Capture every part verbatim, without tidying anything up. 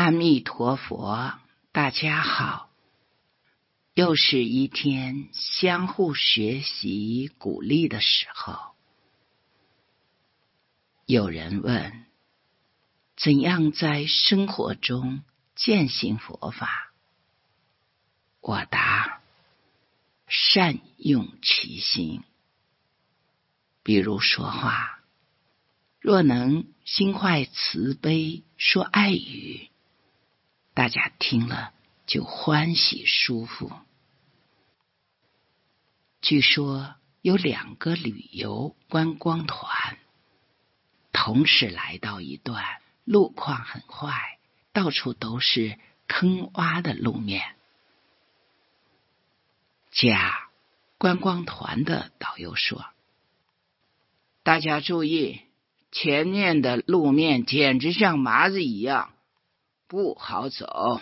阿弥陀佛，大家好。又是一天相互学习鼓励的时候。有人问，怎样在生活中践行佛法？我答，善用其心。比如说话，若能心怀慈悲说爱语，大家听了就欢喜舒服。据说有两个旅游观光团同时来到一段路况很坏，到处都是坑洼的路面。甲观光团的导游说，大家注意，前面的路面简直像麻子一样，不好走。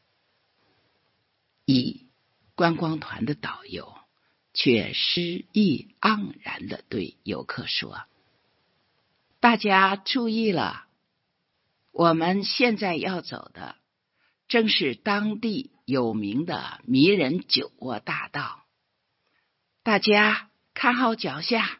乙观光团的导游却诗意盎然地对游客说，大家注意了，我们现在要走的正是当地有名的迷人酒窝大道，大家看好脚下。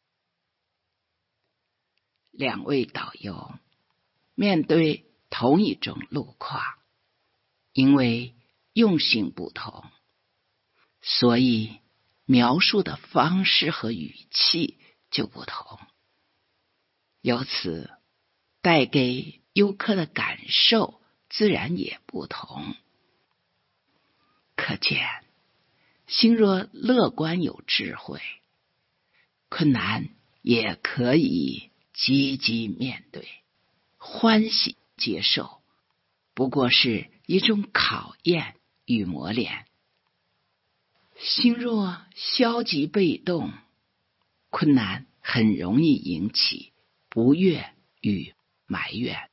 两位导游面对同一种路况，因为用心不同，所以描述的方式和语气就不同，由此带给游客的感受自然也不同。可见，心若乐观有智慧，困难也可以积极面对，欢喜接受，不过是一种考验与磨练。心若消极被动，困难很容易引起不悦与埋怨。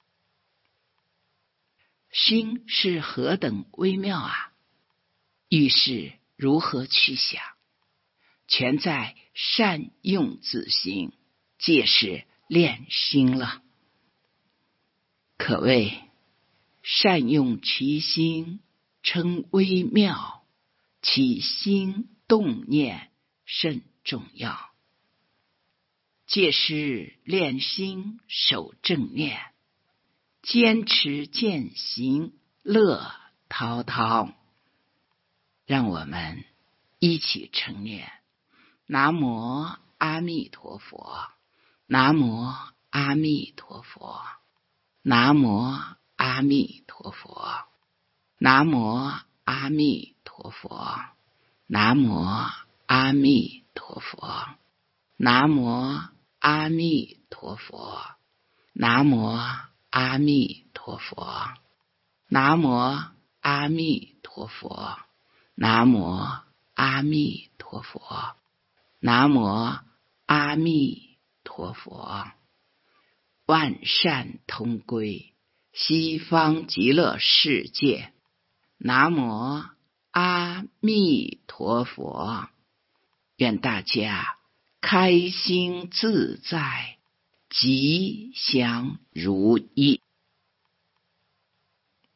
心是何等微妙啊！遇事如何去想，全在善用自心，借是练心了。可谓善用其心，称微妙，起心动念甚重要。借是练心守正念，坚持践行乐滔滔。让我们一起称念南无阿弥陀佛，南无阿弥陀佛，南无阿弥陀佛，南无阿弥陀佛，南无阿弥陀佛，南无阿弥陀佛，南无阿弥陀佛，南无阿弥陀佛，南无阿弥陀佛，南无阿弥陀佛。万善同归，西方极乐世界。南无阿弥陀佛。愿大家开心自在，吉祥如意。